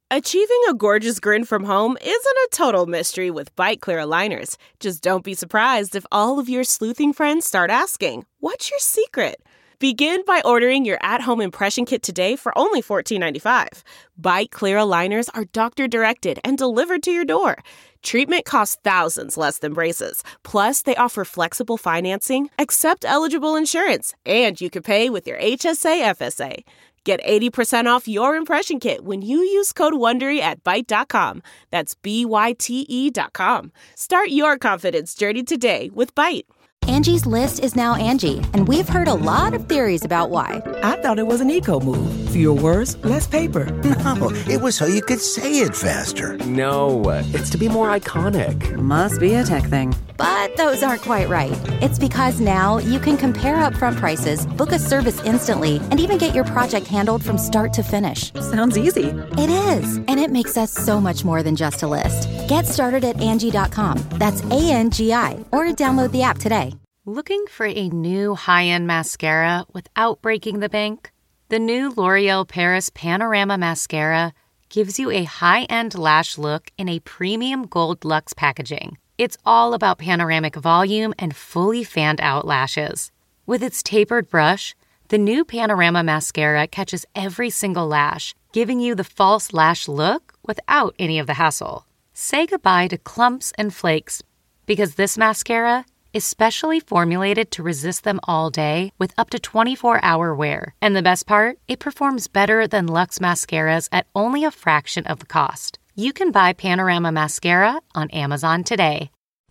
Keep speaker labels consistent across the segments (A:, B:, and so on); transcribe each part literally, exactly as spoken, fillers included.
A: Achieving a gorgeous grin from home isn't a total mystery with Byte Clear aligners. Just don't be surprised if all of your sleuthing friends start asking, "What's your secret?" Begin by ordering your at-home impression kit today for only fourteen ninety-five. Byte Clear aligners are doctor-directed and delivered to your door. Treatment costs thousands less than braces. Plus, they offer flexible financing, accept eligible insurance, and you can pay with your H S A F S A. Get eighty percent off your impression kit when you use code WONDERY at byte dot com. That's B Y T E dot com. Start your confidence journey today with Byte.
B: Angie's List is now Angie, and we've heard a lot of theories about why.
C: I thought it was an eco move. Fewer words, less paper.
D: No, it was so you could say it faster.
E: No, it's to be more iconic.
F: Must be a tech thing.
B: But those aren't quite right. It's because now you can compare upfront prices, book a service instantly, and even get your project handled from start to finish.
F: Sounds easy.
B: It is, and it makes us so much more than just a list. Get started at Angie dot com. That's A N G I, or download the app today.
G: Looking for a new high-end mascara without breaking the bank? The new L'Oreal Paris Panorama Mascara gives you a high-end lash look in a premium gold luxe packaging. It's all about panoramic volume and fully fanned-out lashes. With its tapered brush, the new Panorama Mascara catches every single lash, giving you the false lash look without any of the hassle. Say goodbye to clumps and flakes, because this mascara is specially formulated to resist them all day with up to twenty-four hour wear. And the best part? It performs better than Luxe mascaras at only a fraction of the cost. You can buy Panorama Mascara on Amazon today.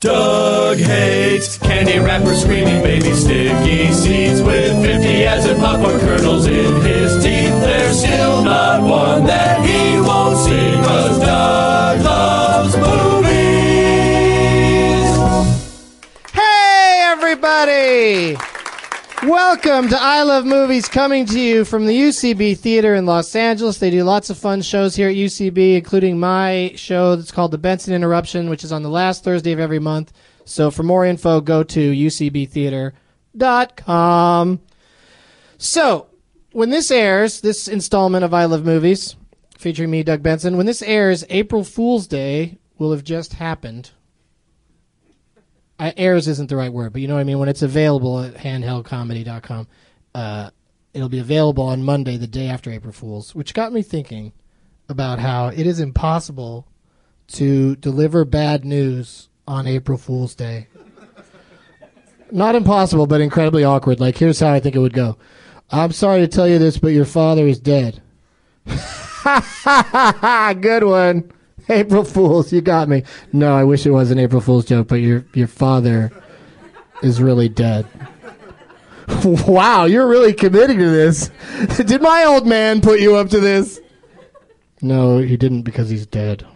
H: Doug hates candy wrappers, screaming baby sticky seeds with fifty ads and popcorn kernels in his teeth. There's still not one that he won't see, 'cause Doug loves movies.
I: Everybody, welcome to I Love Movies, coming to you from the U C B Theater in Los Angeles. They do lots of fun shows here at U C B, including my show that's called The Benson Interruption, which is on the last Thursday of every month. So for more info, go to U C B theater dot com. So when this airs, this installment of I Love Movies, featuring me, Doug Benson, when this airs, April Fool's Day will have just happened. Uh, airs isn't the right word, but you know what I mean. When it's available at handheld comedy dot com, uh, it'll be available on Monday, the day after April Fool's, which got me thinking about how it is impossible to deliver bad news on April Fool's Day. Not impossible, but incredibly awkward. Like, here's how I think it would go. I'm sorry to tell you this, but your father is dead. Good one. April Fools, you got me. No, I wish it was an April Fool's joke, but your your father is really dead. Wow, you're really committing to this. Did my old man put you up to this? No, he didn't, because he's dead.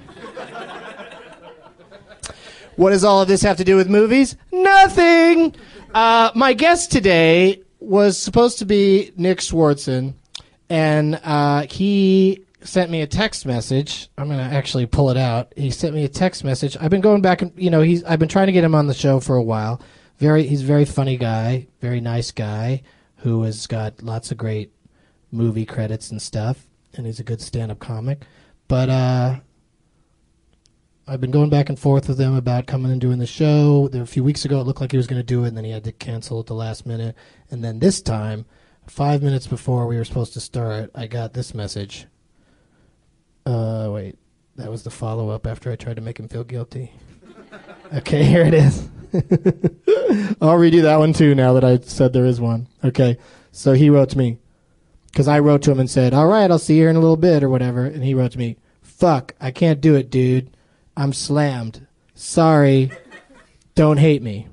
I: What does all of this have to do with movies? Nothing! Uh, my guest today was supposed to be Nick Swardson, and uh, he sent me a text message. I'm going to actually pull it out. He sent me a text message. I've been going back and, you know, he's I've been trying to get him on the show for a while. Very, he's a very funny guy, very nice guy who has got lots of great movie credits and stuff, and he's a good stand-up comic. But uh, I've been going back and forth with him about coming and doing the show. There, a few weeks ago, it looked like he was going to do it, and then he had to cancel at the last minute. And then this time, five minutes before we were supposed to start, I got this message. Uh, wait, that was the follow-up after I tried to make him feel guilty. Okay, here it is. I'll redo that one too now that I said there is one. Okay, so he wrote to me, because I wrote to him and said, all right, I'll see you here in a little bit or whatever, and he wrote to me, fuck, I can't do it, dude. I'm slammed. Sorry, don't hate me.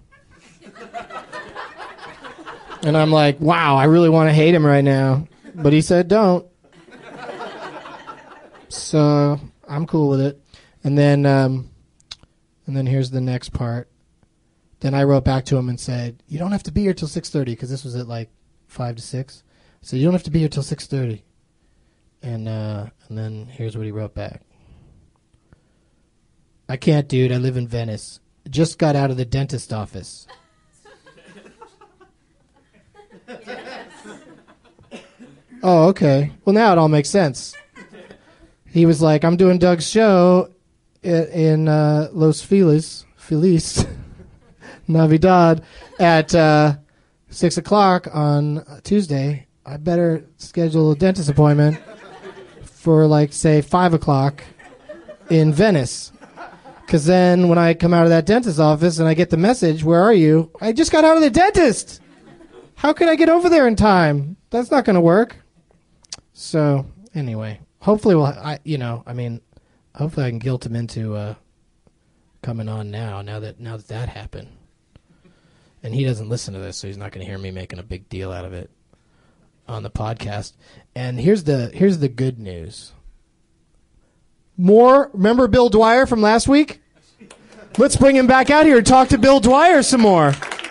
I: And I'm like, wow, I really want to hate him right now. But he said don't. So I'm cool with it. And then um, and then here's the next part. Then I wrote back to him and said, you don't have to be here till six thirty, because this was at like five to six. So you don't have to be here till six thirty. And, uh, and then here's what he wrote back. I can't, dude. I live in Venice. Just got out of the dentist office. Oh, okay. Well, now it all makes sense. he was like, I'm doing Doug's show in, in uh, Los Feliz, Feliz, Navidad at uh, six o'clock on Tuesday. I better schedule a dentist appointment for, like, say, five o'clock in Venice. Because then when I come out of that dentist's office and I get the message, where are you? I just got out of the dentist. How can I get over there in time? That's not going to work. So, anyway, hopefully we'll, I, you know, I mean, hopefully I can guilt him into uh, coming on now, now that, now that that happened. And he doesn't listen to this, so he's not going to hear me making a big deal out of it on the podcast. And here's the, here's the good news. More, remember Bill Dwyer from last week? Let's bring him back out here and talk to Bill Dwyer some more.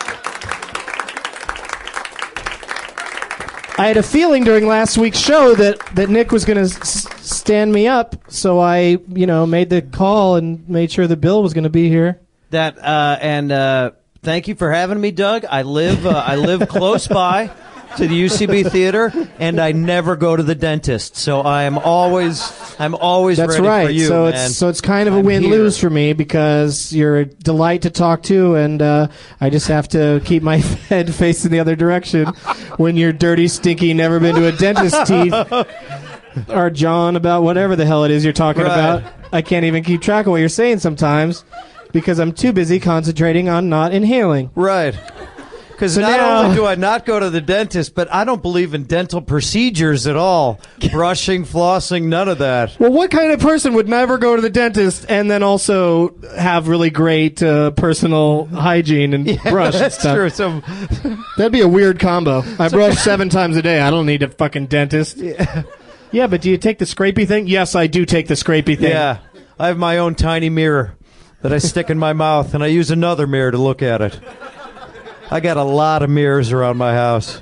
I: I had a feeling during last week's show that, that Nick was going to s- stand me up, so I, you know, made the call and made sure that Bill was going to be here.
J: That uh, and uh, thank you for having me, Doug. I live uh, I live close by to the U C B Theater, and I never go to the dentist, so I am always I'm always
I: That's
J: ready
I: right.
J: for you,
I: so
J: man.
I: it's so it's kind of a
J: I'm
I: win-lose
J: here.
I: for me because you're a delight to talk to, and uh, I just have to keep my head facing the other direction when you're dirty, stinky, never been to a dentist's teeth, or John about whatever the hell it is you're talking
J: Right.
I: about. I can't even keep track of what you're saying sometimes because I'm too busy concentrating on not inhaling.
J: Right. Because
I: So
J: not
I: now-
J: only do I not go to the dentist, but I don't believe in dental procedures at all. Brushing, flossing, none of that.
I: Well, what kind of person would never go to the dentist and then also have really great uh, personal hygiene and brush and
J: That's
I: stuff?
J: true. So,
I: That'd be a weird combo. I brush seven times a day. I don't need a fucking dentist. Yeah. yeah, but do you take the scrapey thing? Yes, I do take the scrapey thing.
J: yeah, I have my own tiny mirror that I stick in my mouth, and I use another mirror to look at it. I got a lot of mirrors around my house.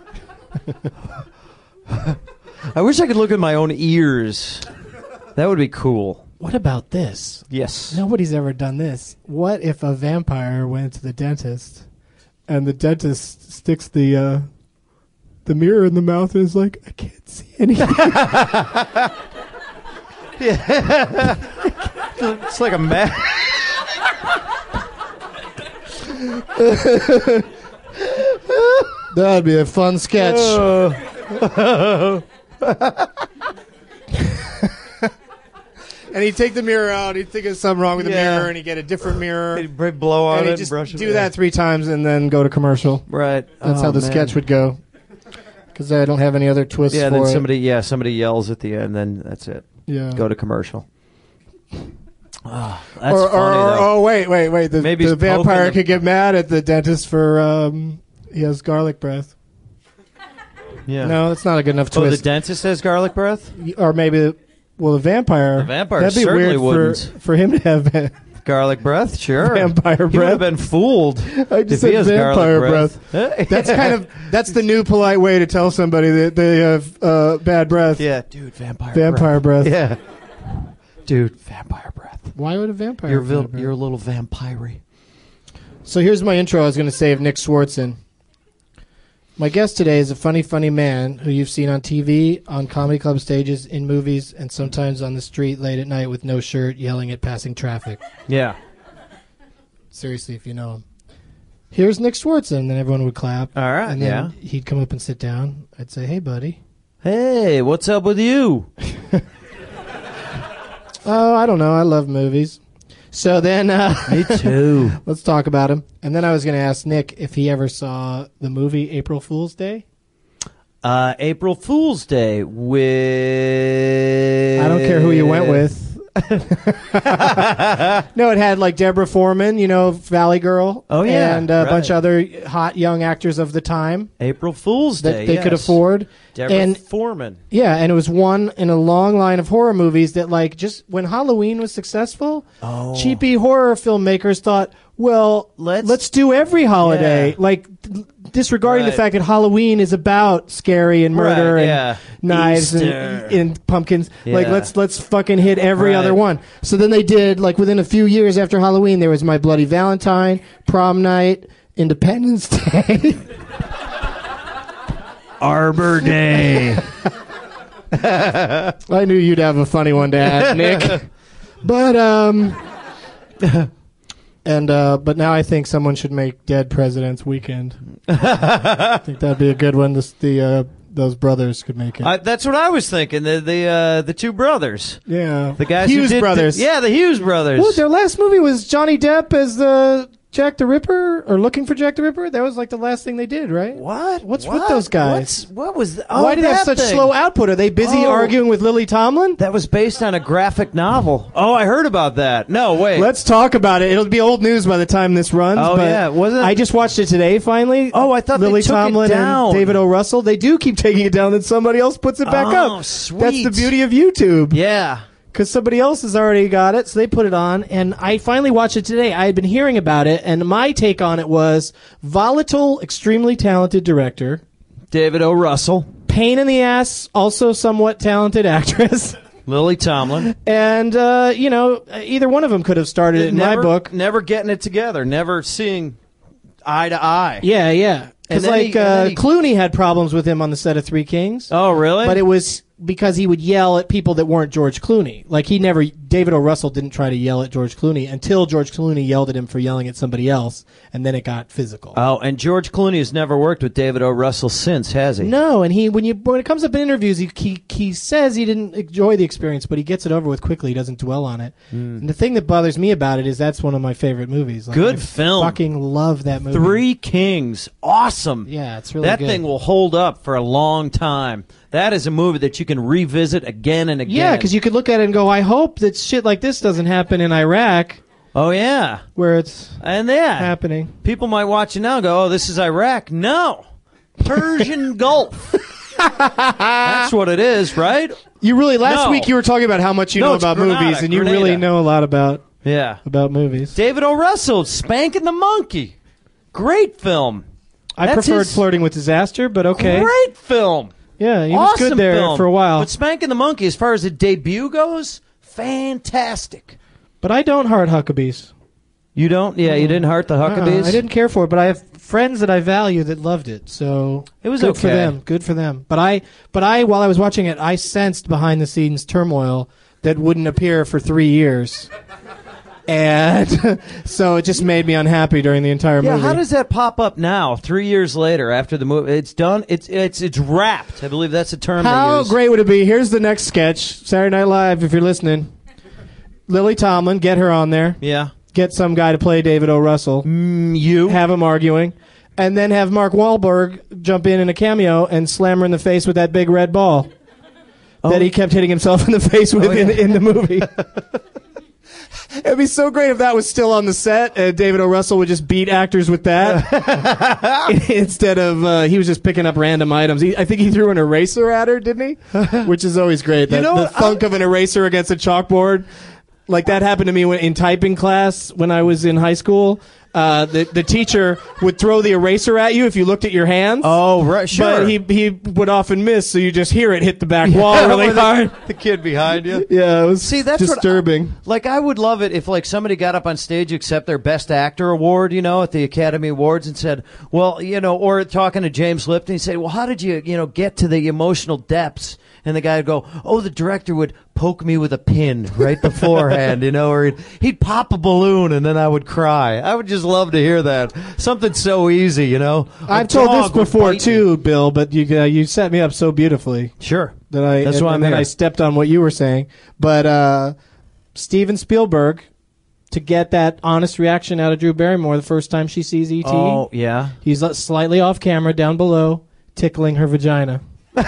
J: I wish I could look at my own ears. That would be cool.
I: What about this?
J: Yes.
I: Nobody's ever done this. What if a vampire went to the dentist and the dentist sticks the uh, the mirror in the mouth and is like, I can't see anything.
J: It's like a ma-
I: That'd be a fun sketch. And he'd take the mirror out. He'd think there's something wrong with the
J: Yeah.
I: mirror, and he'd get a different mirror.
J: He'd br- blow on
I: and
J: it
I: he'd
J: and
I: just
J: brush it.
I: do that three times and then go to commercial.
J: Right.
I: That's
J: Oh,
I: how the
J: man.
I: sketch would go. Because I don't have any other twists
J: Yeah,
I: for
J: then
I: it.
J: somebody yeah, somebody yells at the end, then that's it.
I: Yeah.
J: Go to commercial. Oh, that's
I: or, or,
J: funny,
I: or-
J: though.
I: oh wait, wait, wait! The,
J: Maybe
I: the
J: he's poking
I: vampire
J: the-
I: could get mad at the dentist for um, he has garlic breath.
J: Yeah.
I: No, that's not a good enough
J: Oh, the
I: twist.
J: dentist has garlic breath?
I: or maybe, well, the vampire.
J: The vampire
I: That'd be
J: certainly
I: weird
J: wouldn't.
I: for for him to have
J: Garlic breath? Sure.
I: vampire
J: He would
I: breath.
J: have been fooled
I: I
J: if
I: just
J: he
I: said
J: has
I: vampire
J: garlic
I: breath. That's kind of that's the new polite way to tell somebody that they have uh, bad breath.
J: Yeah, dude, vampire
I: Vampire breath.
J: Yeah. Dude, vampire breath.
I: Why would a vampire?
J: You're,
I: have
J: vil-
I: bad breath?
J: you're a little vampire.
I: So here's my intro I was going to say of Nick Swartzen. My guest today is a funny, funny man who you've seen on T V, on comedy club stages, in movies, and sometimes on the street late at night with no shirt yelling at passing traffic.
J: Yeah.
I: Seriously, if you know him. Here's Nick Swartzen, and then everyone would clap.
J: All right,
I: and then
J: yeah.
I: he'd come up and sit down. I'd say, hey, buddy.
J: Hey, what's up with you?
I: Oh, I don't know. I love movies. So then uh,
J: Me too.
I: let's talk about him. And then I was going to ask Nick if he ever saw the movie April Fool's Day.
J: Uh, April Fool's Day with...
I: I don't care who you went with. No, it had like Deborah Foreman, you know, Valley Girl.
J: Oh, yeah,
I: And a
J: right.
I: bunch of other hot young actors of the time
J: April Fool's
I: that
J: Day,
I: they could
J: yes.
I: afford.
J: Deborah
I: and
J: Foreman.
I: yeah, and it was one in a long line of horror movies that, like, just when Halloween was successful,
J: Oh.
I: cheapy horror filmmakers thought, well,
J: Let's-
I: let's do every holiday.
J: Yeah.
I: Like, disregarding
J: Right.
I: the fact that Halloween is about scary and murder
J: Right,
I: and
J: yeah.
I: knives and,
J: Easter.
I: and pumpkins. Like,
J: Yeah.
I: let's let's fucking hit every
J: Right.
I: other one. So then they did, like, within a few years after Halloween, there was My Bloody Valentine, Prom Night, Independence Day.
J: Arbor Day.
I: I knew you'd have a funny one to add, Nick. But um, and uh, but now I think someone should make Dead Presidents Weekend. I think that'd be a good one. This, the uh, those brothers could make it.
J: I, that's what I was thinking. The the uh, the two brothers.
I: Yeah,
J: the guys
I: Hughes
J: who did,
I: brothers.
J: Did, yeah, the Hughes brothers.
I: Well, their last movie was Johnny Depp as the Jack the Ripper, or Looking for Jack the Ripper. That was like the last thing they did, right?
J: What?
I: What's
J: what?
I: with those guys?
J: What's, what was? The, oh,
I: Why do they have
J: that
I: such
J: thing.
I: slow output? Are they busy
J: Oh.
I: arguing with Lily Tomlin?
J: That was based on a graphic novel. Oh, I heard about that. No, wait.
I: Let's talk about it. It'll be old news by the time this runs.
J: Oh,
I: but
J: yeah, was it?
I: I just watched it today. Finally.
J: Oh, I thought they
I: Lily
J: took it
I: Tomlin
J: down.
I: and David O. Russell. They do keep taking it down, then somebody else puts it back
J: Oh,
I: up.
J: sweet.
I: That's the beauty of YouTube.
J: Yeah.
I: Because somebody else has already got it, so they put it on, and I finally watched it today. I had been hearing about it, and my take on it was volatile, extremely talented director,
J: David O. Russell,
I: pain in the ass, also somewhat talented actress,
J: Lily Tomlin,
I: and uh, you know, either one of them could have started it in
J: never,
I: my book.
J: Never getting it together, never seeing eye to eye.
I: Yeah, yeah. Because
J: And then
I: like
J: he- and
I: uh,
J: then he-
I: Clooney had problems with him on the set of Three Kings.
J: Oh, really?
I: But it was because he would yell at people that weren't George Clooney. Like he never, David O. Russell didn't try to yell at George Clooney until George Clooney yelled at him for yelling at somebody else, and then it got physical.
J: Oh, and George Clooney has never worked with David O. Russell since, has he?
I: No, and he when you when it comes up in interviews, he, he he says he didn't enjoy the experience, but he gets it over with quickly. He doesn't dwell on it.
J: Mm.
I: And the thing that bothers me about it is that's one of my favorite movies. Like,
J: Good
I: I
J: film.
I: Fucking love that movie.
J: Three Kings, awesome.
I: Yeah, it's really
J: that
I: good.
J: thing will hold up for a long time. That is a movie that you can revisit again and again.
I: Yeah, because you could look at it and go, I hope that shit like this doesn't happen in Iraq.
J: Oh yeah,
I: where it's
J: and yeah
I: happening.
J: People might watch it now and go, "Oh, this is Iraq." No, Persian Gulf. That's what it is, right?
I: You really last
J: No.
I: week you were talking about how much you
J: No,
I: know
J: it's
I: about
J: Grenada,
I: movies, and you
J: Grenada.
I: really know a lot about
J: Yeah.
I: about movies.
J: David O. Russell, Spanking the Monkey, great film.
I: I
J: That's
I: preferred
J: his-
I: Flirting with Disaster, but okay.
J: Great film.
I: Yeah, he was
J: Awesome
I: good there
J: film.
I: for a while.
J: But Spanking the Monkey, as far as the debut goes, fantastic.
I: But I don't heart Huckabees.
J: You don't? Yeah, you didn't heart the Huckabees?
I: Uh-uh, I didn't care for it, but I have friends that I value that loved it. So
J: It was
I: good
J: okay.
I: for them. Good for them. But I, but I, while I was watching it, I sensed behind the scenes turmoil that wouldn't appear for three years, and so it just made me unhappy during the entire
J: Yeah,
I: movie.
J: how does that pop up now, three years later, after the movie? It's done. It's it's it's wrapped. I believe that's the term they
I: How
J: use.
I: great would it be? Here's the next sketch. Saturday Night Live, if you're listening. Lily Tomlin, get her on there.
J: Yeah.
I: Get some guy to play David O. Russell.
J: Mm, you.
I: Have him arguing. And then have Mark Wahlberg jump in in a cameo and slam her in the face with that big red ball that he kept hitting himself in the face with
J: Oh, yeah.
I: in, in the movie. It'd be so great if that was still on the set and David O. Russell would just beat actors with that instead of uh, he was just picking up random items. He, I think he threw an eraser at her, didn't he? Which is always great.
J: You
I: That,
J: know
I: the
J: what?
I: thunk of an eraser against a chalkboard. Like that happened to me when, in typing class when I was in high school. Uh, the the teacher would throw the eraser at you if you looked at your hands.
J: Oh, right, sure.
I: But he he would often miss, so you just hear it hit the back wall really
J: With the-
I: hard.
J: The kid behind you.
I: Yeah, it was
J: See, that's what I-
I: disturbing.
J: Like, I would love it if, like, somebody got up on stage, accept their Best Actor award, you know, at the Academy Awards, and said, well, you know, or talking to James Lipton, he said, well, how did you, you know, get to the emotional depths? And the guy would go, oh, the director would poke me with a pin right beforehand, you know, or he'd, he'd pop a balloon and then I would cry. I would just love to hear that. Something so easy, you know. A
I: I've told this
J: dog would
I: before
J: bite me.
I: too, Bill, but you uh, you set me up so beautifully.
J: Sure.
I: That I
J: That's
I: and,
J: why I'm
I: and then
J: here.
I: I stepped on what you were saying. But uh, Steven Spielberg, to get that honest reaction out of Drew Barrymore the first time she sees E T,
J: Oh, yeah.
I: he's uh, slightly off camera down below, tickling her vagina.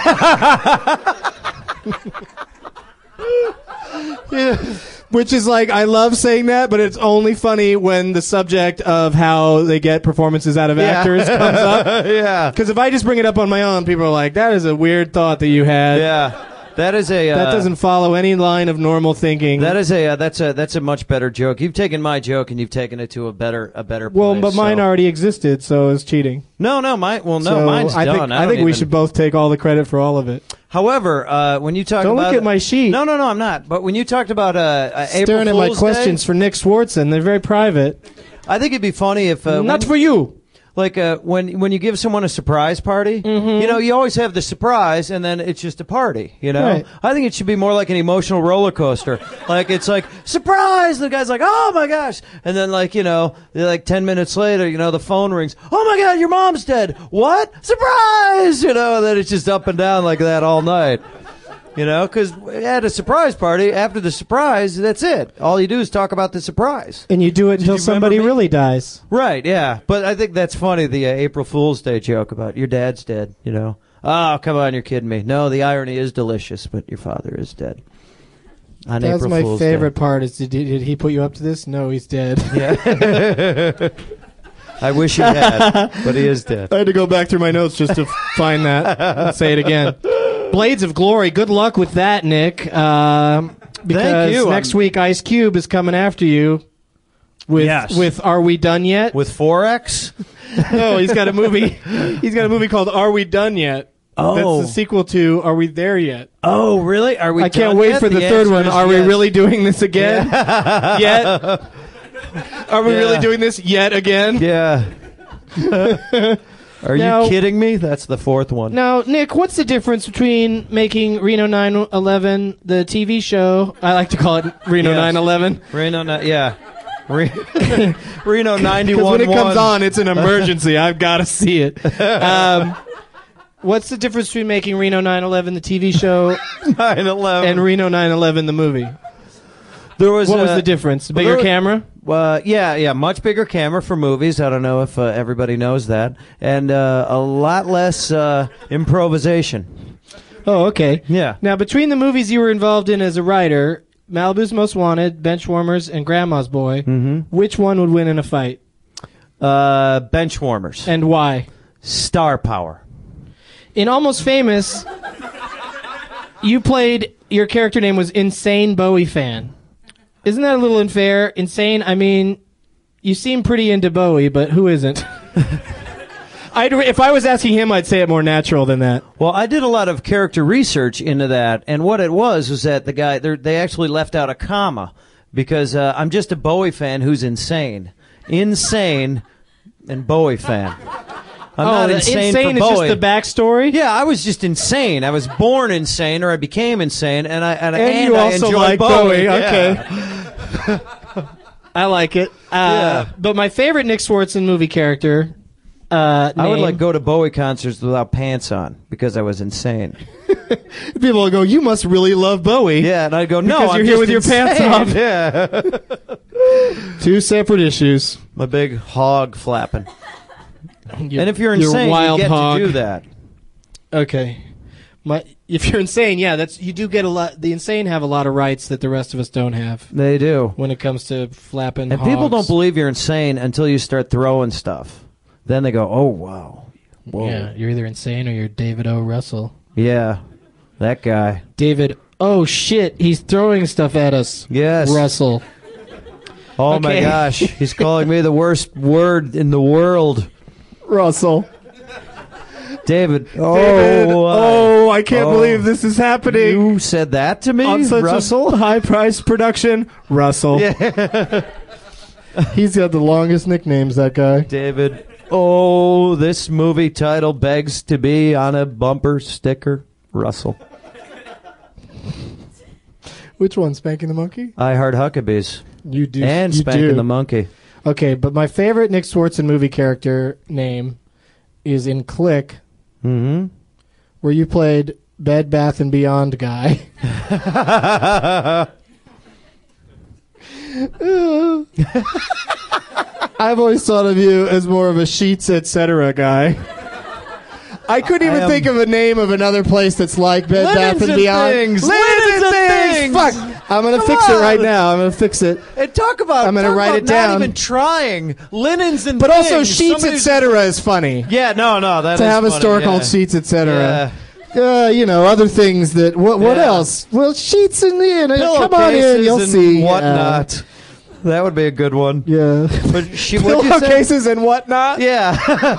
I: Yeah. Which is like, I love saying that, but it's only funny when the subject of how they get performances out of
J: Yeah.
I: actors comes up.
J: Yeah.
I: Because if I just bring it up on my own, people are like, that is a weird thought that you had.
J: Yeah. That is a. Uh,
I: That doesn't follow any line of normal thinking.
J: That is a uh, that's a that's a much better joke. You've taken my joke and you've taken it to a better a better place.
I: well, but mine
J: so.
I: already existed, so it's cheating.
J: No, no, mine. Well, no,
I: So
J: mine's
I: I
J: done.
I: think,
J: I,
I: I
J: don't
I: think we
J: even-
I: should both take all the credit for all of it.
J: However, uh, when you talk
I: Don't
J: about
I: look at my sheet.
J: no, no, no, I'm not. But when you talked about uh, uh, April
I: Staring at my
J: Fool's
I: questions
J: Day,
I: for Nick Swartzen. They're very private.
J: I think it'd be funny if uh,
I: Not
J: when-
I: for you.
J: like uh, when when you give someone a surprise party,
I: Mm-hmm.
J: you know, you always have the surprise, and then it's just a party. You know,
I: Right.
J: I think it should be more like an emotional roller coaster. Like it's like surprise, and the guy's like, oh my gosh, and then like you know, like ten minutes later, you know, the phone rings. Oh my God, your mom's dead. What? Surprise! You know, and then it's just up and down like that all night. You know, because at a surprise party, after the surprise, that's it. All you do is talk about the surprise.
I: And you do it until
J: you remember
I: somebody
J: me?
I: really dies.
J: Right, yeah. But I think that's funny, the uh, April Fool's Day joke about your dad's dead, you know. Oh, come on, you're kidding me. No, the irony is delicious, but your father is dead. On
I: That's
J: April
I: my
J: Fool's
I: favorite
J: Day.
I: part. Is did, did he put you up to this? No, he's dead.
J: Yeah. I wish he had, but he is dead.
I: I had to go back through my notes just to find that and say it again. Blades of Glory. Good luck with that, Nick. Um, because
J: Thank you.
I: next
J: I'm-
I: week Ice Cube is coming after you with
J: Yes.
I: with Are We Done Yet?
J: With four X?
I: No, he's got a movie. He's got a movie called Are We Done Yet?
J: Oh.
I: That's the sequel to Are We There Yet?
J: Oh, really? Are we
I: I can't
J: done
I: wait
J: yet?
I: for the,
J: The
I: third
J: answer
I: one.
J: is
I: Are we
J: yes.
I: really doing this again? Yet? Are we
J: Yeah.
I: really doing this yet again?
J: Yeah. Are
I: Now-
J: you kidding me? That's the fourth one.
I: Now, Nick, what's the difference between making Reno nine eleven, the T V show? I like to call it Reno
J: Yes.
I: nine eleven.
J: Reno, ni- yeah. Re- Reno ninety-one.
I: Because when it comes on, it's an emergency. I've got to see it. Um, what's the difference between making Reno nine eleven, the T V show,
J: nine eleven.
I: and Reno nine eleven, the movie?
J: There was
I: What was
J: uh,
I: the difference? Bigger
J: there-
I: camera?
J: Uh, yeah, yeah, much bigger camera for movies. I don't know if uh, everybody knows that, and uh, a lot less uh, improvisation.
I: Oh, okay.
J: Yeah.
I: Now, between the movies you were involved in as a writer, Malibu's Most Wanted, Benchwarmers, and Grandma's Boy,
J: Mm-hmm.
I: which one would win in a fight?
J: Uh, bench warmers.
I: And why?
J: Star power.
I: In Almost Famous, you played, your character name was Insane Bowie Fan. Isn't that a little unfair? Insane, I mean, you seem pretty into Bowie, but who isn't? I'd, if I was asking him, I'd say it more natural than that.
J: Well, I did a lot of character research into that, and what it was was that the guy, they're- they actually left out a comma, because uh, I'm just a Bowie fan who's insane. Insane and Bowie fan. I'm
I: oh,
J: not
I: the
J: insane,
I: insane
J: for
I: is
J: Bowie.
I: just the backstory?
J: Yeah, I was just insane. I was born insane, or I became insane, and I and, I-
I: And
J: and
I: you
J: I
I: also
J: enjoyed
I: like Bowie,
J: Yeah.
I: okay. I like it. Uh,
J: Yeah.
I: But my favorite Nick Swartzen movie character, uh,
J: I would
I: name-
J: like go to Bowie concerts without pants on because I was insane.
I: People will go, you must really love Bowie.
J: Yeah, and I'd go, no,
I: Because
J: I'm
I: you're here
J: just
I: with your pants
J: insane."
I: off.
J: Yeah,
I: Two separate issues.
J: my big hog flapping.
I: You-
J: And if you're
I: you're
J: insane, you
I: wild
J: get
I: hog.
J: to do that.
I: Okay. My, if you're insane, yeah, that's you do get a lot. The insane have a lot of rights that the rest of us don't have
J: They do.
I: when it comes to flapping.
J: And people
I: hogs.
J: don't believe you're insane until you start throwing stuff. Then they go, oh, wow. Whoa.
I: Yeah, you're either insane or you're David O. Russell.
J: Yeah, that guy.
I: David. Oh shit, he's throwing stuff at us.
J: Yes.
I: Russell.
J: Oh, my
I: Okay.
J: gosh. He's calling me the worst word in the world.
I: Russell.
J: David. Oh,
I: David,
J: uh,
I: oh, I can't
J: oh.
I: believe this is happening.
J: You said that to me,
I: On such
J: Russell?
I: a high-priced production, Russell.
J: Yeah.
I: He's got the longest nicknames, that guy.
J: David. Oh, this movie title begs to be on a bumper sticker. Russell.
I: Which one, Spanking the Monkey?
J: I Heart Huckabees.
I: You do.
J: And
I: you
J: Spanking
I: do.
J: the Monkey.
I: Okay, but my favorite Nick Swartzen movie character name is in Click,
J: Mm-hmm.
I: where you played Bed Bath and Beyond guy. I've always thought of you as more of a Sheets et cetera guy. I couldn't even
J: I am-
I: think of a name of another place that's like Bed
J: Linens
I: Bath and
J: and
I: Beyond.
J: Things.
I: Linens
J: Linens
I: and
J: and
I: Things.
J: Things.
I: Fuck. I'm gonna
J: Come
I: fix it right
J: on.
I: now. I'm gonna fix it.
J: And talk about
I: I'm gonna
J: talk
I: write
J: about
I: it down.
J: Not even trying linens and
I: But also
J: things.
I: Sheets et
J: Somebody's-
I: cetera is funny.
J: Yeah, no, no, that
I: To
J: is
I: have a
J: funny,
I: store
J: yeah.
I: called Sheets et cetera.
J: Yeah.
I: Uh, you know, other things that. What? What
J: Yeah.
I: else? Well, Sheets in the end. Come on in,
J: Pillowcases
I: you'll
J: and
I: see.
J: whatnot. That would be a good one.
I: Yeah.
J: But she, what'd you say?
I: Pillowcases and whatnot.
J: Yeah.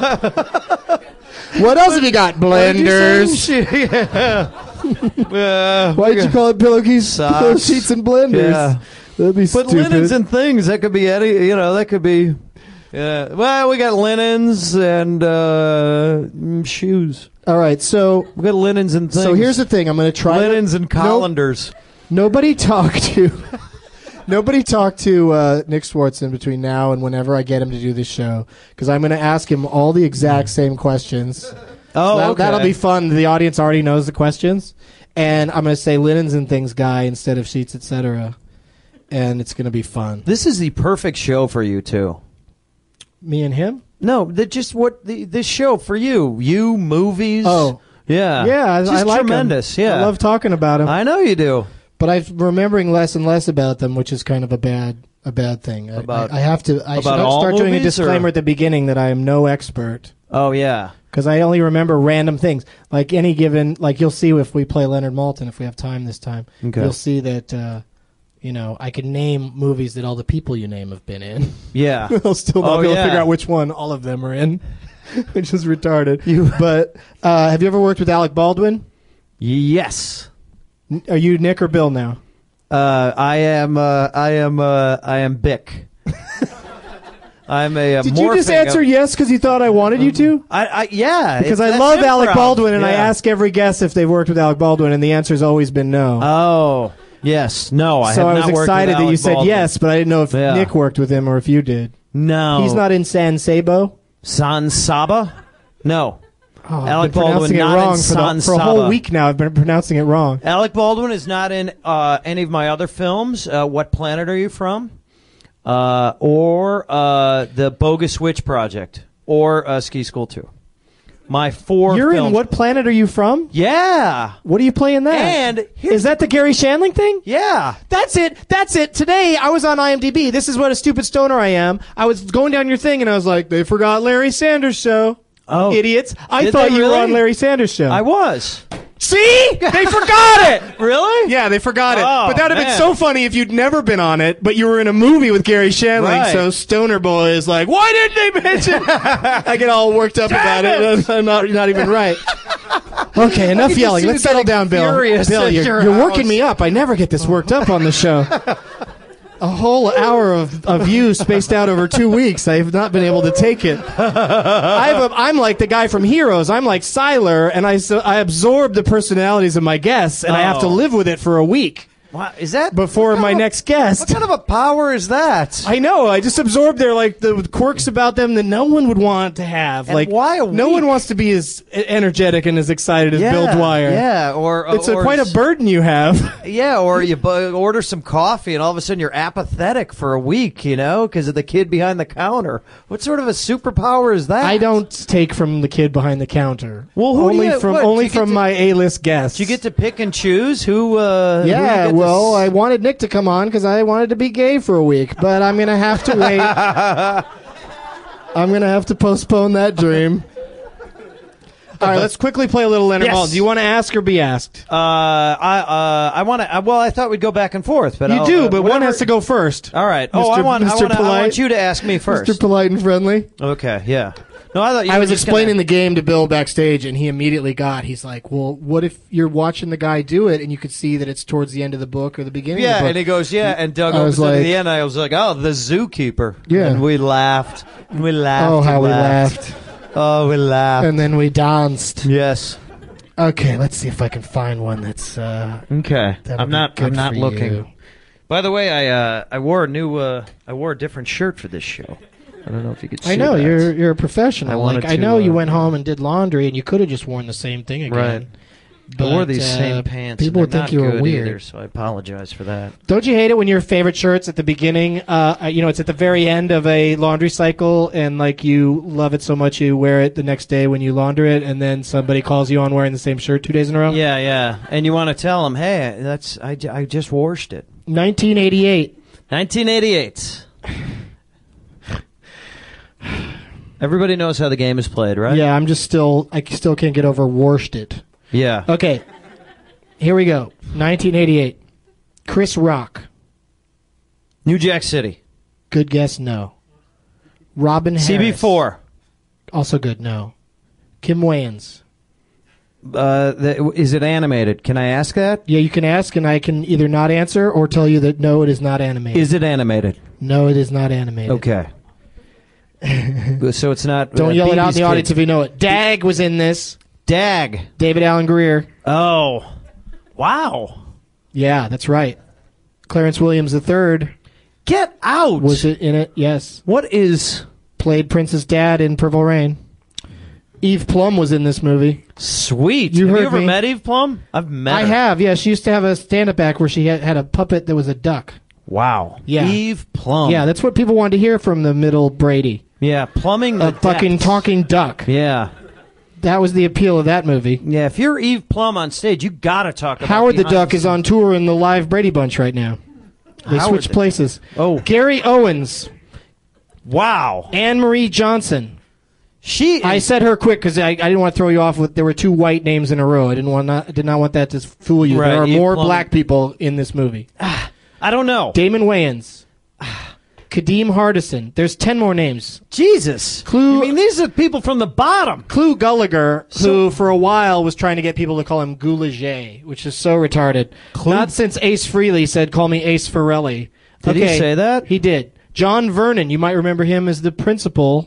I: What else have you got?
J: What did you
I: Blenders.
J: say? She- yeah. Uh,
I: Why did you call it pillowcases?
J: Socks.
I: Sheets and blenders.
J: Yeah.
I: That'd be
J: But
I: stupid.
J: linens and things, that could be any, you know, that could be Yeah. Well, we got linens and uh, mm, shoes.
I: All right, so
J: we got linens and things.
I: So here's the thing. I'm going to try
J: linens
I: to,
J: and colanders.
I: No, nobody talk to. Nobody talk to uh, Nick Swartzen between now and whenever I get him to do this show, because I'm going to ask him all the exact same questions.
J: Oh,
I: that,
J: okay.
I: That'll be fun. The audience already knows the questions, and I'm going to say linens and things guy instead of sheets, et cetera. And it's going to be fun.
J: This is the perfect show for you too.
I: Me and him?
J: No, the, just what the this show for you. You movies.
I: Oh,
J: yeah,
I: yeah. I,
J: just
I: I like
J: tremendous.
I: them.
J: Yeah,
I: I love talking about them.
J: I know you do.
I: But I'm remembering less and less about them, which is kind of a bad a bad thing. I,
J: About-
I: I, I have to. I should
J: about all
I: start doing a
J: movies,
I: disclaimer
J: or-
I: at the beginning that I am no expert.
J: Oh yeah,
I: because I only remember random things. Like any given, like you'll see if we play Leonard Maltin, if we have time this time,
J: Okay.
I: you'll see that. Uh, you know, I can name movies that all the people you name have been in.
J: Yeah.
I: I'll still not
J: Oh,
I: be able
J: yeah.
I: to figure out which one all of them are in, which is retarded. But uh, have you ever worked with Alec Baldwin?
J: Yes.
I: N- Are you Nick or Bill now?
J: Uh, I am. Uh, I am. Uh, I am Bick. I'm a. Uh,
I: Did you just answer
J: of,
I: yes because you thought I wanted you to?
J: I, I yeah.
I: Because
J: it's-
I: I
J: that's
I: love Alec
J: improv.
I: Baldwin, and I
J: Yeah.
I: ask every guest if they've worked with Alec Baldwin, and the answer's always been no.
J: Oh yes, no. I
I: so
J: have
I: I was
J: not worked with
I: excited that
J: Alec
I: you said
J: Baldwin.
I: yes, but I didn't know if
J: Yeah.
I: Nick worked with him or if you did.
J: No,
I: He's not in San Sabo.
J: San Saba. No,
I: Oh, I've
J: Alec
I: been pronouncing
J: Baldwin
I: it
J: not
I: wrong
J: in
I: for,
J: San
I: the, for a
J: Saba.
I: whole week now. I've been pronouncing it wrong.
J: Alec Baldwin is not in uh, any of my other films. Uh, What Planet Are You From? Uh, or uh, the Bogus Witch Project, or uh, Ski School two. My four.
I: You're
J: films.
I: in What Planet Are You From?
J: Yeah.
I: What are you playing that?
J: And here's
I: is that the Gary Shandling thing?
J: Yeah.
I: That's it. That's it. Today I was on IMDb. This is what a stupid stoner I am. I was going down your thing and I was like, they forgot Larry Sanders' show.
J: Oh,
I: idiots! I
J: Did
I: thought
J: they
I: you were
J: really?
I: on Larry Sanders' show.
J: I was.
I: See? They forgot it!
J: Really?
I: Yeah, they forgot it.
J: Oh,
I: but that would have been
J: man.
I: so funny if you'd never been on it, but you were in a movie with Gary Shandling,
J: Right.
I: so Stoner Boy is like, why didn't they mention? I get all worked up about it. I'm not, not even right. Okay, enough
J: just
I: yelling.
J: see
I: Let's
J: you
I: settle
J: getting
I: down, Bill.
J: furious
I: Bill,
J: at
I: you're,
J: your
I: you're
J: house.
I: working me up. I never get this worked up on the show. A whole hour of, of you spaced out over two weeks. I have not been able to take it. I have a, I'm like the guy from Heroes. I'm like Siler, and I, so I absorb the personalities of my guests, and I have to
J: Oh.
I: live with it for a week
J: Wow, is that
I: before my
J: of a-
I: next guest.
J: What kind of a power is that?
I: I know. I just absorb their like the quirks about them that no one would want to have.
J: And
I: like
J: why a
I: no
J: week?
I: one wants to be as energetic and as excited as
J: yeah,
I: Bill Dwyer.
J: Yeah, or
I: It's a,
J: or
I: quite a burden you have.
J: Yeah, or you bu- order some coffee and all of a sudden you're apathetic for a week, you know, because of the kid behind the counter. What sort of a superpower is that?
I: I don't take from the kid behind the counter.
J: Well, who do
I: only
J: you-
I: from
J: what,
I: only
J: do you get
I: from
J: to-
I: my A-list guests.
J: Do you get to pick and choose who? Uh, who you
I: Yeah,
J: get to
I: well,
J: s-
I: I wanted Nick to come on because I wanted to be gay for a week, but I'm gonna have to wait. I'm gonna have to postpone that dream. All right, let's quickly play a little Leonard
J: Yes.
I: Maltin. Do you want to ask or be asked?
J: Uh, I uh, I want to. Well, I thought we'd go back and forth, but
I: You
J: I'll,
I: do,
J: uh,
I: but one
J: whatever-
I: has to go first.
J: All right. Oh,
I: Mister
J: I want. I
I: Mister
J: want, I
I: Polite.
J: want you to ask me first.
I: Mister Polite and Friendly.
J: Okay. Yeah. No, I thought you
I: I
J: were
I: was
J: just
I: explaining
J: gonna-
I: the game to Bill backstage, and he immediately got. He's like, "Well, what if you're watching the guy do it, and you could see that it's towards the end of the book or the beginning of
J: Yeah,
I: the book?"
J: and he goes, yeah, and Doug
I: I
J: opens
I: was
J: it at
I: like-
J: the end. I was like, oh, the zookeeper.
I: Yeah.
J: And we laughed. We laughed.
I: Oh,
J: and
I: how we
J: laughed.
I: laughed.
J: Oh, we laughed.
I: And then we danced.
J: Yes.
I: Okay, let's see if I can find one that's. Uh,
J: Okay.
I: that'll
J: I'm
I: be
J: not.
I: good
J: I'm not
I: for
J: looking.
I: you.
J: By the way, I uh, I wore a new. Uh, I wore a different shirt for this show. I don't know if you could see
I: I know
J: that.
I: you're you're a professional.
J: I
I: like
J: wanted
I: I
J: to,
I: know you
J: uh,
I: went home and did laundry, and you could have just worn the same thing again.
J: Right.
I: But,
J: I wore these
I: uh,
J: same pants.
I: People
J: and
I: would
J: they're
I: think
J: not
I: you were
J: good
I: weird.
J: either, so I apologize for that.
I: Don't you hate it when your favorite shirts at the beginning, uh, you know, it's at the very end of a laundry cycle, and like you love it so much you wear it the next day when you launder it, and then somebody calls you on wearing the same shirt two days in a row?
J: Yeah, yeah. And you want to tell them, hey, that's I, j- I just washed it.
I: nineteen eighty-eight.
J: nineteen eighty-eight. Everybody knows how the game is played, right?
I: Yeah, I'm just still, I still can't get over washed it.
J: Yeah.
I: Okay, here we go. nineteen eighty-eight. Chris Rock.
J: New Jack City.
I: Good guess, no. Robin Harris.
J: C B four.
I: Also good, no. Kim Wayans.
J: Uh, the, is it animated? Can I ask that?
I: Yeah, you can ask, and I can either not answer or tell you that no, it is not animated.
J: Is it animated?
I: No, it is not animated.
J: Okay. So it's not.
I: Don't
J: uh,
I: yell it out in
J: B B's
I: the audience
J: kid.
I: if you know it. Dag was in this.
J: Dag.
I: David Allen Greer.
J: Oh, wow.
I: Yeah, that's right. Clarence Williams the third.
J: Get out.
I: Was it in it? Yes.
J: What is?
I: Played Prince's dad in Purple Rain. Eve Plum was in this movie.
J: Sweet.
I: You
J: have
I: heard
J: you ever
I: me.
J: met Eve Plum? I've met
I: I
J: her.
I: have, yeah. She used to have a stand-up act where she had, had a puppet that was a duck.
J: Wow.
I: Yeah.
J: Eve Plum.
I: Yeah, that's what people wanted to hear from the middle Brady.
J: Yeah, plumbing the
I: A fucking
J: depths.
I: talking duck.
J: Yeah.
I: That was the appeal of that movie.
J: Yeah, if you're Eve Plum on stage, you gotta talk about
I: Howard the
J: behind
I: Duck is
J: scenes.
I: on tour in the live Brady Bunch right now. They
J: Howard
I: switched
J: the-
I: places.
J: Oh.
I: Gary Owens.
J: Wow.
I: Anne Marie Johnson.
J: She is,
I: I said her quick because I, I didn't want to throw you off with there were two white names in a row. I didn't want not, I did not want that to fool you.
J: Right,
I: There are
J: Eve
I: more
J: Plum.
I: black people in this movie.
J: I don't know.
I: Damon Wayans. Kadeem Hardison. There's ten more names.
J: Jesus.
I: Clue-
J: I mean, these are people from the bottom.
I: Clu Gulager,
J: So-
I: who for a while was trying to get people to call him Goulager, which is so retarded. Not since Ace Frehley said, call me Ace Ferrelli.
J: Did he say that?
I: He did. John Vernon, you might remember him as the principal,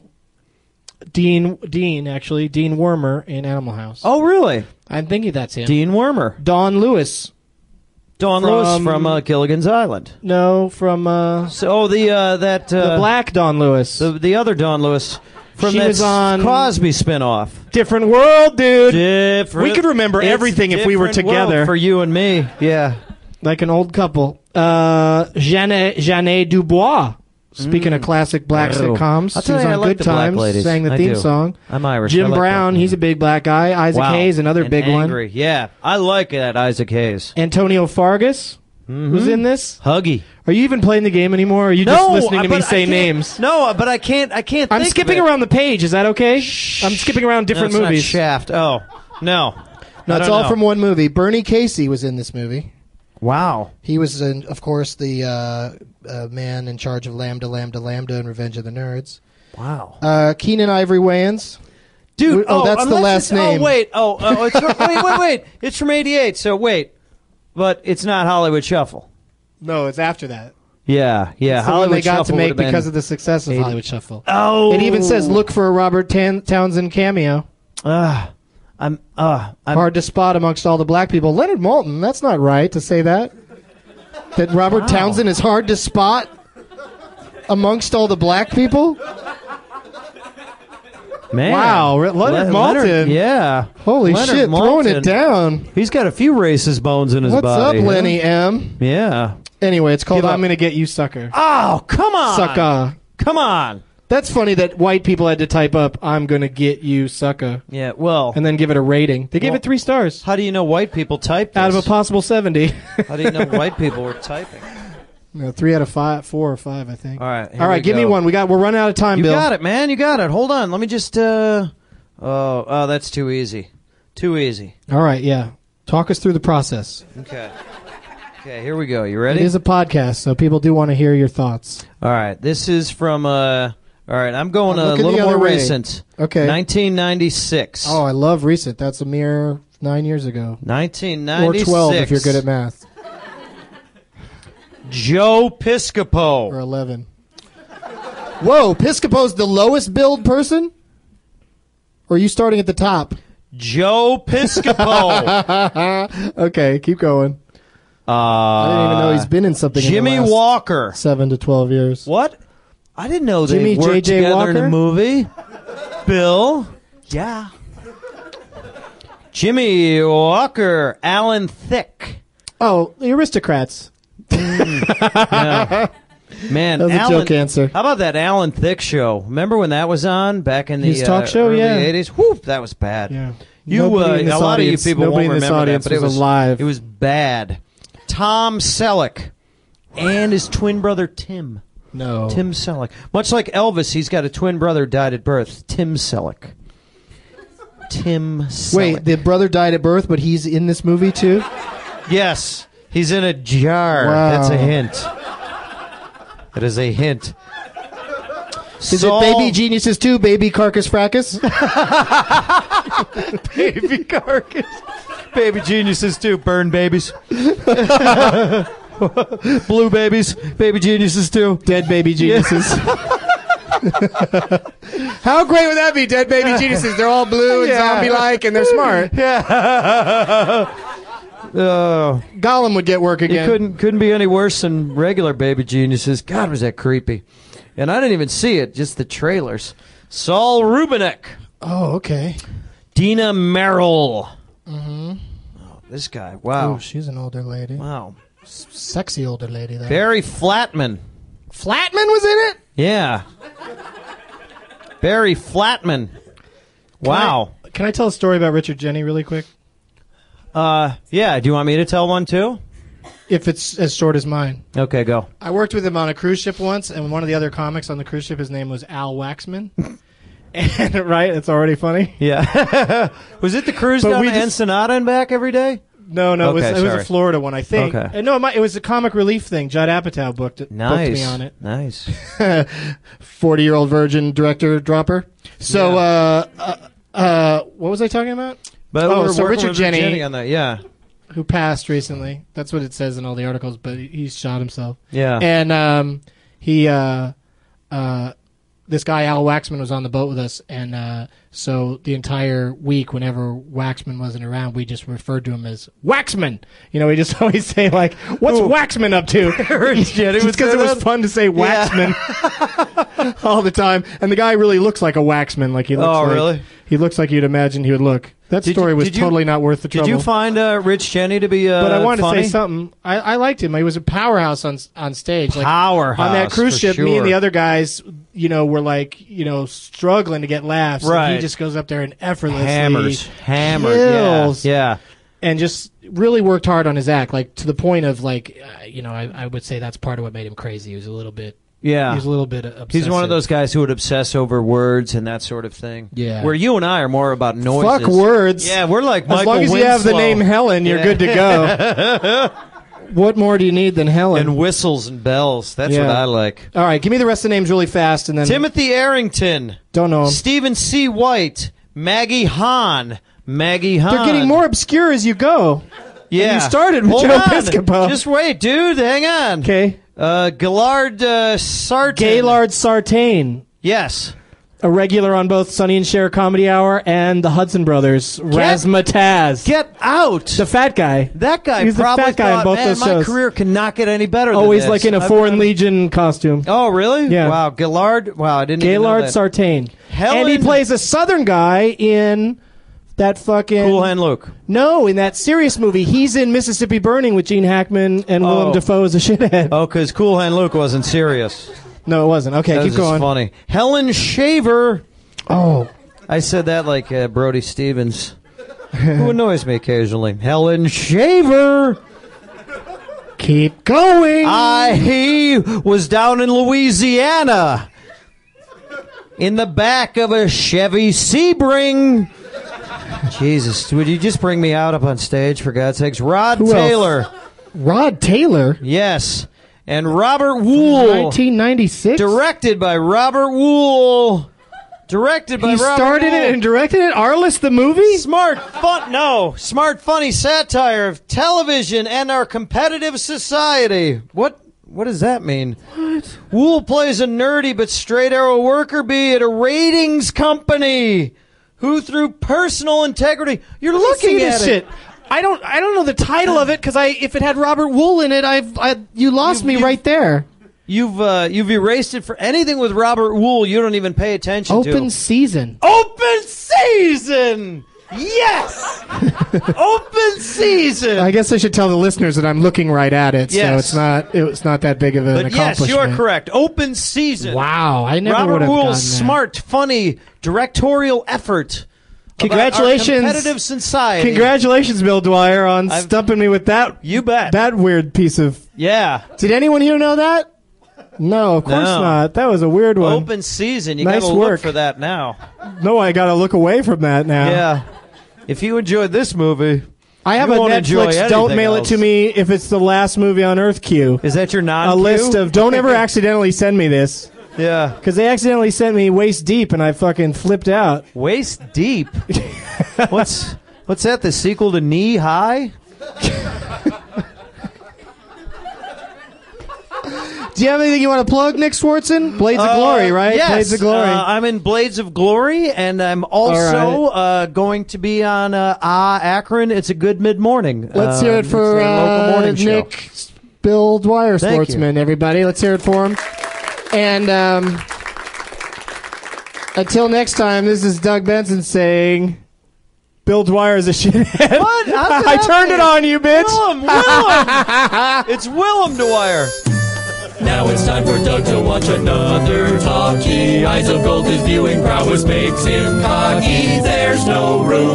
I: Dean, Dean actually, Dean Wormer in Animal House.
J: Oh, really?
I: I'm thinking that's him.
J: Dean Wormer.
I: Don Lewis.
J: Dawn
I: From-
J: Lewis from uh, Gilligan's Island.
I: No, from uh,
J: So, oh, the uh, that uh,
I: the black Don Lewis.
J: the the other Dawn Lewis from
I: She
J: that
I: was on-
J: Cosby spinoff.
I: Different world, dude.
J: Different.
I: We could remember
J: It's
I: everything if we were
J: different world
I: together.
J: for you and me. Yeah.
I: Like an old couple. Uh, Jeanne, Jeanne Dubois. Speaking of classic black
J: Oh.
I: sitcoms,
J: I'll
I: she
J: tell
I: was
J: you, I
I: on
J: like
I: Good
J: the black
I: Times,
J: ladies.
I: sang the
J: I
I: theme
J: do.
I: song.
J: I'm Irish. I
I: Jim
J: like
I: Brown,
J: that.
I: he's a big black guy. Isaac
J: Wow.
I: Hayes, another
J: And
I: big
J: angry. Yeah, I like that Isaac Hayes.
I: one. Antonio Fargas was in this.
J: Huggy.
I: Are you even playing the game anymore? Or are you just listening to me say names?
J: No, but I can't. I can't.
I: I'm
J: think
I: skipping
J: of it.
I: around the page. Is that okay? I'm skipping around different
J: no, it's
I: movies.
J: Not Shaft. Oh no.
I: No,
J: I
I: it's
J: don't
I: all
J: know.
I: from one movie. Bernie Casey was in this movie.
J: Wow.
I: He was, in, of course, the uh, uh, man in charge of Lambda, Lambda, Lambda, and Revenge of the Nerds.
J: Wow.
I: Uh, Keenan Ivory Wayans.
J: Dude,
I: Oh, that's the
J: unless
I: last
J: it's-
I: name.
J: Oh, wait. Oh, oh it's from, wait, wait, wait. It's from eighty-eight. So wait, but it's not Hollywood Shuffle.
I: No, it's after that.
J: Yeah, yeah.
I: It's the one
J: Hollywood
I: they got
J: Shuffle
I: to make
J: would've been
I: because of the success of
J: eighty
I: Hollywood Shuffle.
J: Oh,
I: It even says, look for a Robert Tan- Townsend cameo.
J: Uh, I'm. Uh, I'm.
I: Hard to spot amongst all the black people. Leonard Maltin, that's not right to say that. That Robert
J: Wow.
I: Townsend is hard to spot amongst all the black people?
J: Man.
I: Wow, Re- Leonard Maltin.
J: Yeah.
I: Holy
J: Leonard
I: shit, throwing
J: Maltin.
I: it down.
J: He's got a few racist bones in his
I: What's
J: body.
I: up,
J: huh?
I: Lenny M?
J: Yeah.
I: Anyway, it's called
J: Give up.
I: I'm Gonna Get You Sucker.
J: Oh, come on.
I: Sucker.
J: Come on.
I: That's funny that white people had to type up I'm Gonna Get You Sucker
J: Yeah, well,
I: and then give it a rating. They gave
J: Well,
I: it three stars
J: how do you know white people typed this?
I: out of a possible seventy.
J: How do you know white people were typing?
I: No, three out of five, four or five, I think.
J: All right. here
I: All right,
J: we
I: give me
J: go.
I: one. We got. We're running out of time,
J: You
I: Bill.
J: got it, man. You got it. Hold on. Let me just. Uh, oh, oh, that's too easy. Too easy.
I: All right, yeah. Talk us through the process.
J: Okay. Okay, here we go. You ready?
I: It is a podcast, so people do want to hear your thoughts.
J: All right. This is from. Uh, all right. I'm going
I: I'm
J: a
I: looking
J: little
I: the
J: more
I: other way.
J: recent.
I: Okay.
J: nineteen ninety-six.
I: Oh, I love recent. That's a mere nine years ago,
J: nineteen
I: or
J: ninety-six.
I: twelve if you're good at math,
J: Joe Piscopo.
I: or eleven. Whoa, Piscopo's the lowest billed person? Or are you starting at the top?
J: Joe Piscopo.
I: Okay, keep going.
J: uh,
I: I didn't even know he's been in something.
J: Jimmy
I: in the last
J: Walker.
I: seven to twelve years.
J: What? I didn't know they
I: Jimmy
J: worked
I: J J
J: together in
I: Walker?
J: a movie. Bill? Yeah. Jimmy Walker, Alan Thicke.
I: Oh, the aristocrats.
J: Yeah. Man,
I: That was a
J: Alan,
I: joke answer.
J: How about that Alan Thicke show? Remember when that was on back in the
I: His talk
J: uh,
I: show?
J: early
I: Yeah.
J: eighties? Whoop, that was bad.
I: Yeah.
J: You,
I: Nobody
J: uh,
I: in this
J: a lot
I: audience-
J: of you people
I: nobody
J: won't
I: in this
J: remember
I: audience
J: that, but it
I: was
J: was
I: alive.
J: It was bad. Tom Selleck and his twin brother Tim.
I: No.
J: Tim Selleck. Much like Elvis, he's got a twin brother died at birth. Tim Selleck. Tim Selleck.
I: Wait, the brother died at birth, but he's in this movie too?
J: Yes, he's in a jar.
I: Wow.
J: That's a hint. That is a hint.
I: Is
J: Saul-
I: it Baby Geniuses two, Baby Carcass Fracas?
J: Baby carcass. Baby geniuses too. Burn babies. Blue babies. Baby geniuses too.
I: Dead Baby Geniuses. How great would that be? Dead baby geniuses. They're all blue and
J: Yeah.
I: zombie-like, and they're smart.
J: Yeah. uh,
I: Gollum would get work
J: it
I: again.
J: couldn't couldn't be any worse than regular baby geniuses. God, was that creepy. And I didn't even see it, just the trailers. Saul Rubinek.
I: Oh, okay.
J: Dina Merrill. Mm-hmm. Oh, this guy. Wow.
I: Oh, she's an older lady.
J: Wow.
I: S- sexy older lady, though.
J: Barry Flatman.
I: Flatman was in it?
J: Yeah. Barry Flatman. Wow.
I: Can I, can I tell a story about Richard Jenny really quick?
J: Uh, yeah. Do you want me to tell one too?
I: If it's as short as mine.
J: Okay, go.
I: I worked with him on a cruise ship once, and one of the other comics on the cruise ship, his name was Al Waxman. And right, it's already funny.
J: Yeah. Was it the cruise
I: But
J: down
I: we
J: to
I: just-
J: Ensenada and back every day?
I: No, no, it was
J: Okay,
I: it was
J: sorry.
I: a Florida one, I think.
J: Okay.
I: Uh, No, it, might, it was a comic relief thing. Judd Apatow booked it.
J: Nice.
I: Booked me on it.
J: Nice.
I: forty-year-old virgin director dropper. So, uh, uh, uh, what was I talking about?
J: But
I: Oh,
J: we're
I: so
J: working
I: Richard
J: with
I: Jenny-
J: on that. Yeah.
I: Who passed recently. That's what it says in all the articles, but he, he shot himself.
J: Yeah.
I: And um, he, uh, uh, this guy, Al Waxman, was on the boat with us. And uh, so the entire week, whenever Waxman wasn't around, we just referred to him as Waxman. You know, we just always say, like, what's
J: Ooh.
I: Waxman up to?
J: Rich Jenny
I: Just
J: would
I: because
J: say
I: it was
J: that?
I: fun to say Waxman all the time. And the guy really looks like a Waxman. Like he looks
J: Oh,
I: like,
J: really?
I: He looks like you'd imagine he would look. That
J: Did
I: story
J: you-
I: was
J: did you-
I: totally not worth the trouble.
J: Did you find uh, Rich Jenny to be uh,
I: But I wanted
J: funny?
I: to say something. I, I liked him. He was a powerhouse on on stage. Like,
J: Powerhouse,
I: on that cruise
J: for
I: ship. Me
J: sure.
I: and the other guys, you know, were like, you know, struggling to get laughs. And
J: Right.
I: he just goes up there and effortlessly
J: Hammers. Hammered.
I: kills,
J: Yeah. Yeah.
I: and just really worked hard on his act, like to the point of like, uh, you know, I, I would say that's part of what made him crazy. He was a little bit.
J: Yeah.
I: He was a little bit obsessive.
J: He's one of those guys who would obsess over words and that sort of thing.
I: Yeah.
J: Where you and I are more about noises.
I: Fuck words.
J: Yeah, we're like
I: As
J: Michael
I: long as you have the
J: Winslow.
I: name Helen, you're
J: Yeah.
I: good to go. What more do you need than Helen?
J: And whistles and bells. That's
I: Yeah.
J: what I like.
I: All right, give me the rest of the names really fast, and then
J: Timothy Arrington.
I: don't know 'em.
J: Stephen C. White. Maggie Hahn. Maggie Hahn.
I: They're getting more obscure as you go.
J: Yeah.
I: you started with
J: Hold
I: Joe
J: on.
I: Piscopo.
J: Just wait, dude. Hang on.
I: Okay.
J: Uh, Gillard uh, Sartain.
I: Gaylord Sartain,
J: Yes.
I: a regular on both Sonny and Cher Comedy Hour and the Hudson Brothers. Razzmatazz.
J: Get out.
I: the fat guy.
J: That guy
I: He's the
J: probably
I: fat guy in
J: thought,
I: both
J: man,
I: those
J: my
I: shows."
J: career cannot get any better
I: Always
J: than this.
I: like in a
J: I've
I: Foreign
J: done-
I: Legion costume.
J: Oh, really?
I: Yeah.
J: Wow, Gillard. Wow, I didn't
I: Gaylord
J: even know that.
I: Sartain.
J: Helen-
I: And he plays a Southern guy in that fucking...
J: Cool Hand Luke.
I: No, in that serious movie. He's in Mississippi Burning with Gene Hackman and Willem
J: Oh.
I: Dafoe as a shithead.
J: Oh, because Cool Hand Luke wasn't serious.
I: No, it wasn't. Okay,
J: That was
I: keep
J: just
I: going.
J: funny. Helen Shaver.
I: Oh,
J: I said that like uh, Brody Stevens, who annoys me occasionally. Helen Shaver.
I: keep going.
J: I he was down in Louisiana in the back of a Chevy Sebring. Jesus, would you just bring me out up on stage, for God's sakes? Rod
I: Who else?
J: Taylor.
I: Rod Taylor.
J: Yes. And Robert Wool.
I: nineteen ninety-six.
J: Directed by Robert Wool. Directed by
I: He
J: Robert
I: started
J: Wool.
I: it and directed it. Arliss the movie.
J: Smart, fun, no. Smart, funny satire of television and our competitive society. What What does that mean? What? Wool plays a nerdy but straight arrow worker bee at a ratings company who, through personal integrity, you're looking
I: See
J: at
I: this
J: it.
I: shit. I don't. I don't know the title of it because I. If it had Robert Wool in it, I've. I, you lost
J: You-
I: me
J: you-
I: right there.
J: You've uh, you've erased it for anything with Robert Wool. You don't even pay attention to.
I: Open season.
J: Open season. Yes. Open season.
I: I guess I should tell the listeners that I'm looking right at it, so
J: Yes.
I: it's not. It's not that big of an
J: But yes,
I: accomplishment.
J: you are correct. Open season.
I: Wow, I never would
J: Robert
I: have
J: Wool's
I: gotten that.
J: smart, funny directorial effort. about
I: Congratulations.
J: our competitive society.
I: Congratulations, Bill Dwyer, on
J: I've-
I: stumping me with that.
J: You bet.
I: That weird piece of.
J: Yeah.
I: Did anyone here know that? No, of course
J: No.
I: not. That was a weird one.
J: Open season. You
I: Nice
J: got to
I: work.
J: look for that now.
I: No, I got to look away from that now.
J: Yeah. If you enjoyed this movie,
I: I have
J: you
I: a
J: won't enjoy
I: Netflix. Don't
J: anything
I: mail
J: else.
I: it to me if it's the last movie on Earth queue.
J: Is that your non?
I: A list of. Don't ever accidentally send me this.
J: Yeah.
I: Because they accidentally sent me Waist Deep and I fucking flipped out.
J: Waist deep. what's what's that? The sequel to Knee High?
I: Do you have anything you want to plug, Nick Swartzen? Blades of Glory, right?
J: Uh, yes.
I: Blades of Glory.
J: Uh, I'm in Blades of Glory, and I'm also uh, going to be on uh, Ah Akron. It's a good mid-morning.
I: Let's
J: uh,
I: hear it for
J: it's a local
I: uh,
J: morning show.
I: Nick, Bill Dwyer,
J: Thank
I: sportsman, everybody. Let's hear it for him. And um, until next time, this is Doug Benson saying... Bill Dwyer is a shithead.
J: What?
I: I turned it on you, bitch.
J: Willem, Willem. It's Willem Dwyer.
H: Now it's time for Doug to watch another talkie. Eyes of gold, his viewing prowess makes him cocky. There's no room